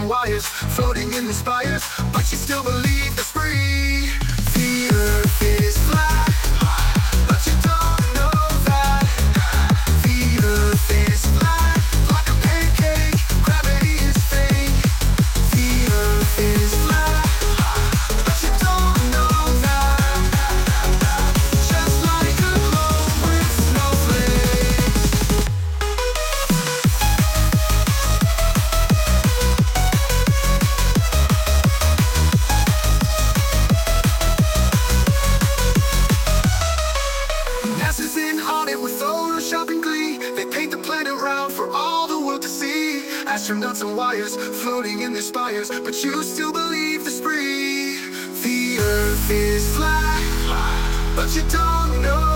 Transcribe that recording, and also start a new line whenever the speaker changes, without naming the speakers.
and wires floating in the spires, but you still believe it's free. The earth is flat, but you don't know that. The earth is flat, like a pancake, gravity is fake. The earth is flat, but you don't know that. Just like a globe with snowflakes. NASA's in on it with Photoshop and Glee. They paint the planet round for all the world to see. Astronauts and wires floating in their spires, but you still believe the spree. The earth is flat, but you don't know